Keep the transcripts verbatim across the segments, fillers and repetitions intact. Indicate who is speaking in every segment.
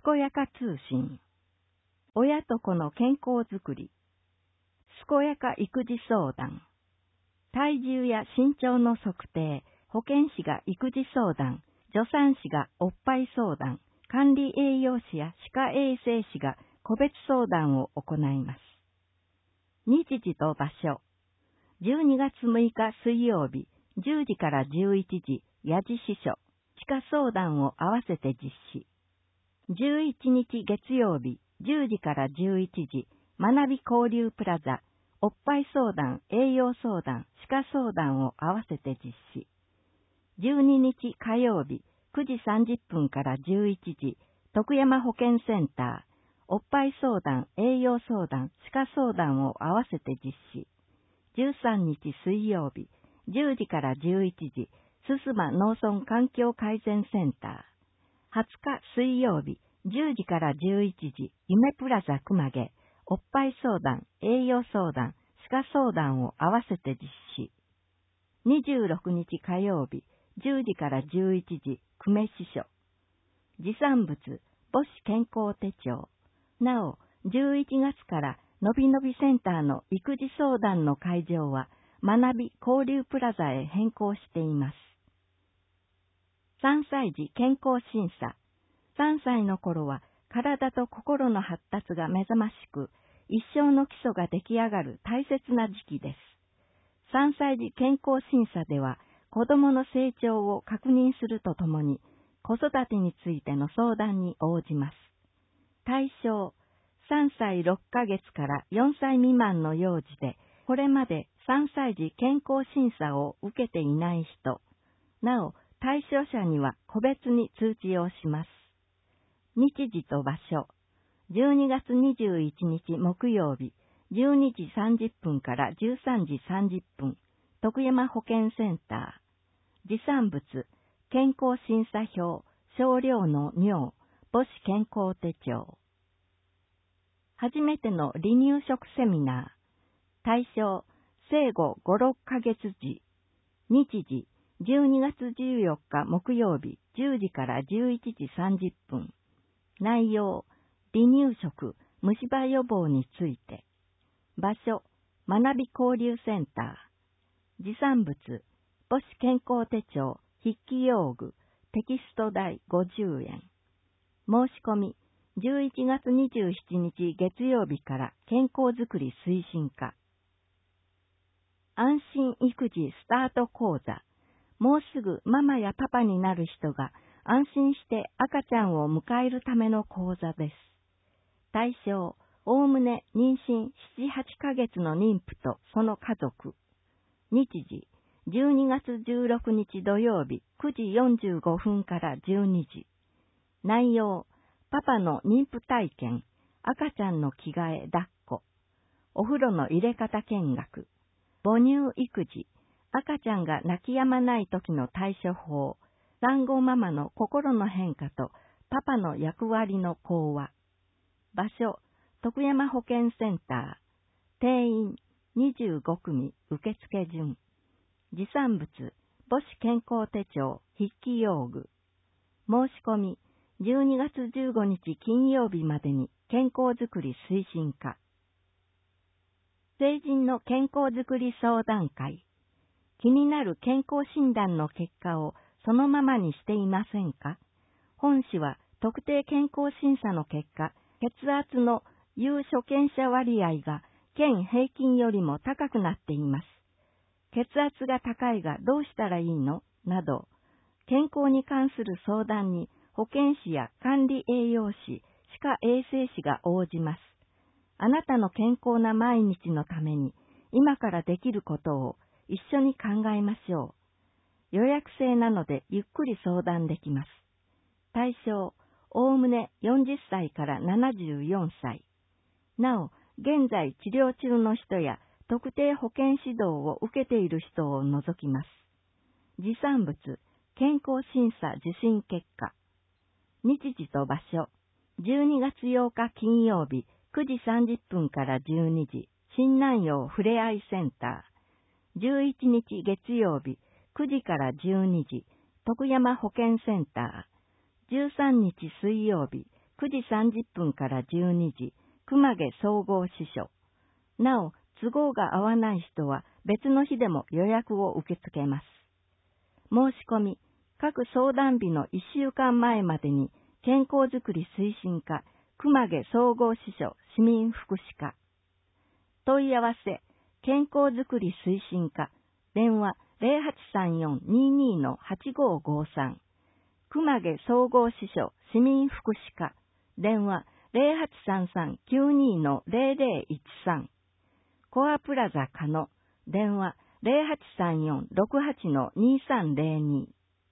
Speaker 1: こやか通信。親と子の健康づくり。健やか育児相談。体重や身長の測定、保健師が育児相談、助産師がおっぱい相談、管理栄養士や歯科衛生士が個別相談を行います。日時と場所。じゅうにがつむいか水曜日、じゅうじからじゅういちじ、矢地支所、歯科相談を合わせて実施。じゅういちにち月曜日、じゅうじからじゅういちじ、学び交流プラザ、おっぱい相談、栄養相談、歯科相談を合わせて実施。じゅうににち火曜日、くじさんじゅっぷんからじゅういちじ、徳山保健センター、おっぱい相談、栄養相談、歯科相談を合わせて実施。じゅうさんにち水曜日、じゅうじからじゅういちじ、すすま農村環境改善センター。はつか水曜日、じゅうじからじゅういちじ、夢プラザ熊毛、おっぱい相談、栄養相談、歯科相談を合わせて実施。にじゅうろくにち火曜日、じゅうじからじゅういちじ、久米支所。持産物、母子健康手帳。なお、じゅういちがつからのびのびセンターの育児相談の会場は、学び交流プラザへ変更しています。さんさい児健康審査。さんさいの頃は体と心の発達が目覚ましく、一生の基礎が出来上がる大切な時期です。さんさい児健康審査では、子供の成長を確認するとともに、子育てについての相談に応じます。対象、さんさいろっかげつからよんさい未満の幼児で、これまでさんさい児健康審査を受けていない人、なお、対象者には個別に通知をします。日時と場所。じゅうにがつにじゅういちにち木曜日、じゅうにじさんじゅっぷんからじゅうさんじさんじゅっぷん、徳山保健センター。持産物、健康審査票、少量の尿、母子健康手帳。初めての離乳食セミナー。対象、生後ご、ろっかげつ児。日時、じゅうにがつじゅうよっか木曜日、じゅうじからじゅういちじさんじゅっぷん。内容、離乳食、虫歯予防について。場所、学び交流センター。持産物、母子健康手帳、筆記用具、テキスト代ごじゅうえん。申し込み、じゅういちがつにじゅうしちにち月曜日から健康づくり推進課。安心育児スタート講座。もうすぐママやパパになる人が安心して赤ちゃんを迎えるための講座です。対象、おおむね妊娠なな、はちかげつの妊婦とその家族。日時、じゅうにがつじゅうろくにち土曜日くじよんじゅうごふんからじゅうにじ。内容、パパの妊婦体験、赤ちゃんの着替え抱っこ、お風呂の入れ方見学、母乳育児、赤ちゃんが泣き止まない時の対処法、産後ママの心の変化とパパの役割の講話。場所、徳山保健センター。定員にじゅうごくみ受付順。持産物、母子健康手帳、筆記用具。申し込み、じゅうにがつじゅうごにち金曜日までに健康づくり推進課。成人の健康づくり相談会。気になる健康診断の結果をそのままにしていませんか？本誌は特定健康審査の結果、血圧の有所見者割合が県平均よりも高くなっています。血圧が高いがどうしたらいいの？など、健康に関する相談に保健師や管理栄養士、歯科衛生士が応じます。あなたの健康な毎日のために今からできることを一緒に考えましょう。予約制なのでゆっくり相談できます。対象、おおむねよんじゅっさいからななじゅうよんさい。なお、現在治療中の人や特定保健指導を受けている人を除きます。持産物、健康審査受診結果。日時と場所、じゅうにがつようか金曜日くじさんじゅっぷんからじゅうにじ、新南陽ふれあいセンター。じゅういちにち月曜日くじからじゅうにじ、徳山保健センター。じゅうさんにち水曜日くじさんじゅっぷんからじゅうにじ、熊毛総合支所。なお、都合が合わない人は別の日でも予約を受け付けます。申し込み、各相談日のいっしゅうかんまえまでに健康づくり推進課、熊毛総合支所市民福祉課。問い合わせ、健康づくり推進課、電話 ゼロはちさんよん にーにー のはちごーごーさん。熊毛総合支所市民福祉課、電話 ゼロはちさんさん きゅうにー のゼロゼロいちさん。コアプラザ可能、電話 ゼロはちさんよん ろくはち のにさんゼロに。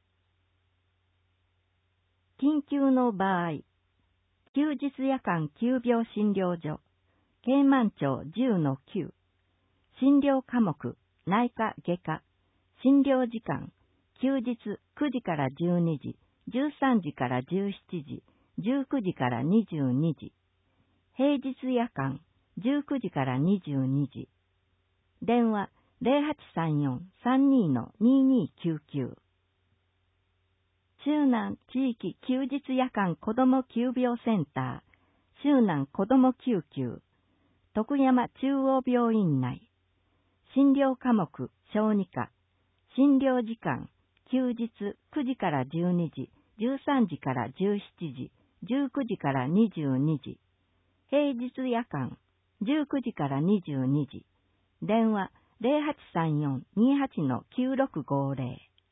Speaker 1: 緊急の場合、休日夜間急病診療所、京満町 じゅうのきゅう、診療科目、内科外科、診療時間、休日くじからじゅうにじ、じゅうさんじからじゅうしちじ、じゅうくじからにじゅうにじ、平日夜間、じゅうくじからにじゅうにじ、電話 ゼロはちさんよん さんにー のにーにーきゅうきゅう。周南地域休日夜間子ども急病センター、周南子ども救急、徳山中央病院内、診療科目小児科、診療時間、休日くじからじゅうにじ、じゅうさんじからじゅうしちじ、じゅうくじからにじゅうにじ、平日夜間、じゅうくじからにじゅうにじ、電話 ゼロはちさんよん にーはち のきゅうろくごーぜろ。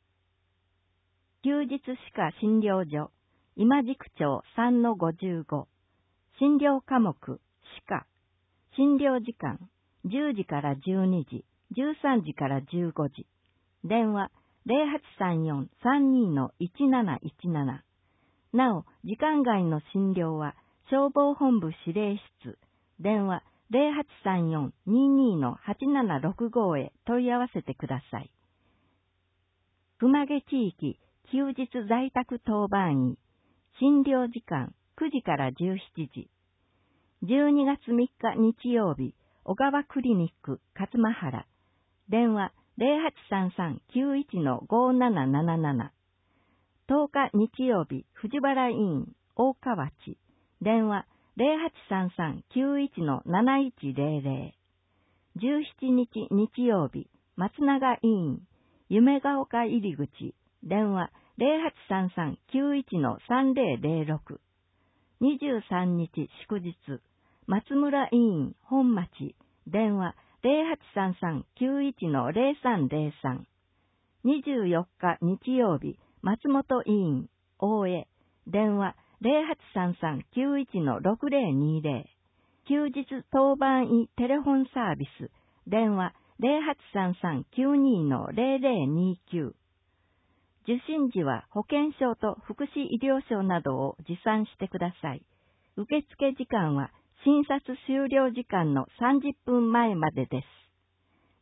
Speaker 1: 休日歯科診療所、今宿町 さんのごじゅうご、診療科目、歯科、診療時間、じゅうじからじゅうにじ、じゅうさんじからじゅうごじ、電話 ゼロはちさんよん さんにー のいちなないちなな。なお、時間外の診療は消防本部指令室、電話ゼロはちさんよん にーにー のはちななろくごへ問い合わせてください。熊毛地域休日在宅当番医、診療時間くじからじゅうしちじ。じゅうにがつみっか日曜日、小川クリニック勝間原。電話 ゼロはちさんさん きゅういち のごーなななななな。とおか日曜日、藤原医院大河内。電話ゼロはちさんさん きゅういち のなないちゼロゼロ。じゅうしちにち日曜日、松永医院夢が丘入り口。電話ゼロはちさんさん きゅういち のさんぜろゼロろく。にじゅうさんにち祝日、松村医院本町。電話ゼロはちさんさん きゅういち のゼロさんゼロさん。にじゅうよっか日曜日、松本医院大江。電話ゼロはちさんさん きゅういち のろくぜろにぜろ。休日当番医テレフォンサービス。電話ゼロはちさんさん きゅうにー のゼロゼロにきゅう。受診時は保険証と福祉医療証などを持参してください。受付時間は診察終了時間のさんじゅっぷんまえまでです。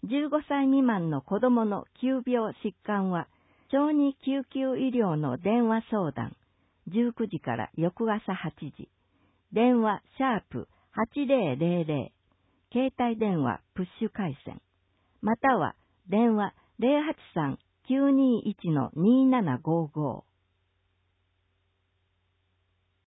Speaker 1: じゅうごさい未満の子どもの急病疾患は、小児救急医療の電話相談、じゅうくじから翌朝はちじ。電話シャープはちぜろぜろぜろ。携帯電話プッシュ回線。または電話ゼロはちさん きゅうにーいち のにーななごーごー。